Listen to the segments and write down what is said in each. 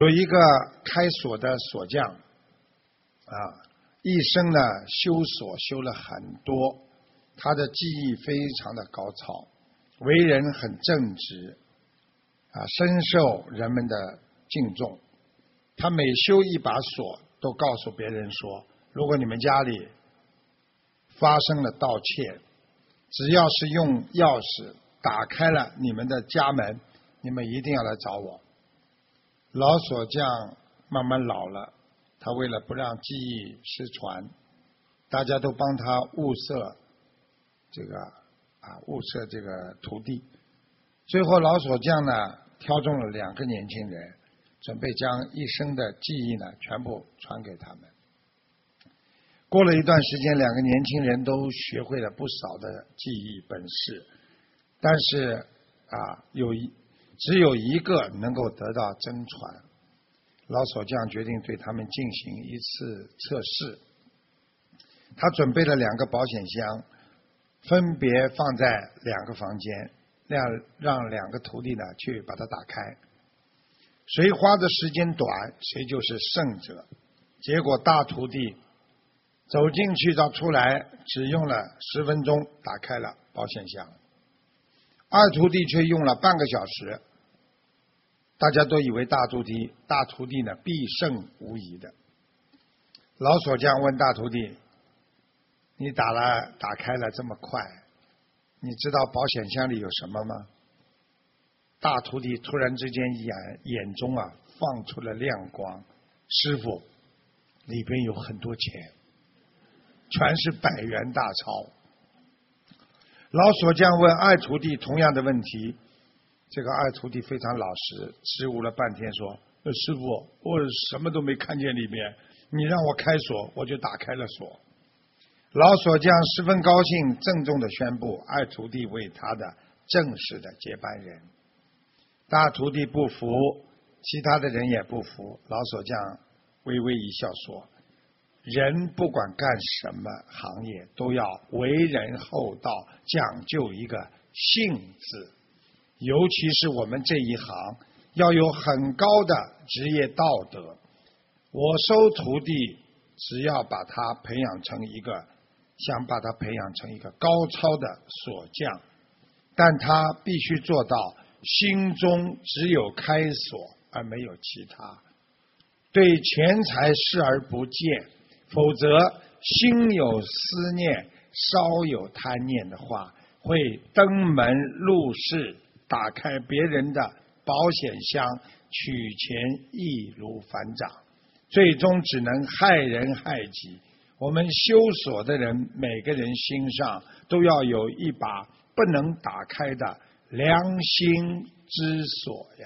有一个开锁的锁匠啊，一生呢修锁修了很多，他的技艺非常的高超，为人很正直啊，深受人们的敬重。他每修一把锁，都告诉别人说，如果你们家里发生了盗窃，只要是用钥匙打开了你们的家门，你们一定要来找我。老锁匠慢慢老了，他为了不让技艺失传，大家都帮他物色这个徒弟。最后老锁匠呢挑中了2个年轻人，准备将一生的技艺呢全部传给他们。过了一段时间，2个年轻人都学会了不少的技艺本事，但是只有一个能够得到真传。老锁匠决定对他们进行一次测试。他准备了2个保险箱，分别放在2个房间，让2个徒弟呢去把它打开。谁花的时间短，谁就是胜者。结果大徒弟走进去到出来只用了10分钟打开了保险箱，二徒弟却用了半个小时。大家都以为大徒弟呢必胜无疑的。老锁匠问大徒弟，你打开了这么快，你知道保险箱里有什么吗？大徒弟突然之间眼中放出了亮光，师父，里边有很多钱，全是100元大钞。老锁匠问二徒弟同样的问题，这个二徒弟非常老实，支吾了半天说，师父，我什么都没看见里面，你让我开锁，我就打开了锁。老锁匠十分高兴，郑重地宣布二徒弟为他的正式的接班人。大徒弟不服，其他的人也不服。老锁匠微微一笑说，人不管干什么行业，都要为人厚道，讲究一个信字，尤其是我们这一行要有很高的职业道德。我收徒弟，只要把他培养成一个高超的锁匠，但他必须做到心中只有开锁而没有其他，对钱财视而不见，否则心有思念，稍有贪念的话，会登门入室，打开别人的保险箱，取钱易如反掌，最终只能害人害己。我们修锁的人，每个人心上都要有一把不能打开的良心之锁呀。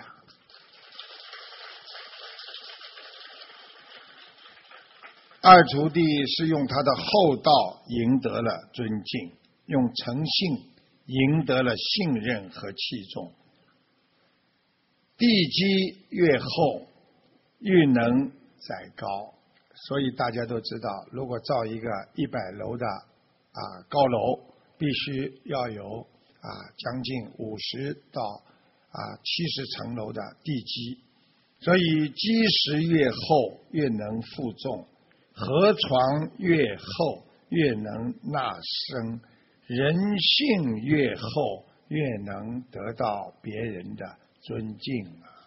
二徒弟是用他的厚道赢得了尊敬，用诚信赢得了信任和器重。地基越厚，越能载高。所以大家都知道，如果造一个100楼的高楼，必须要有将近50到70层楼的地基。所以基石越厚，越能负重；河床越厚，越能纳生；人性越厚，越能得到别人的尊敬啊。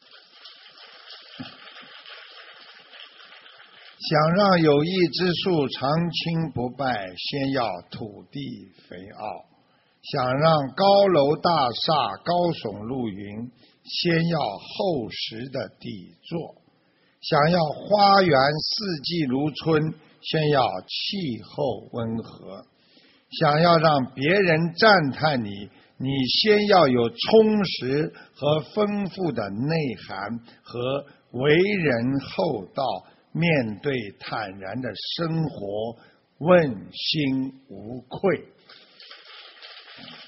想让有益之树长青不败，先要土地肥沃；想让高楼大厦高耸入云，先要厚实的底座；想要花园四季如春，先要气候温和；想要让别人赞叹你，你先要有充实和丰富的内涵和为人厚道，面对坦然的生活，问心无愧。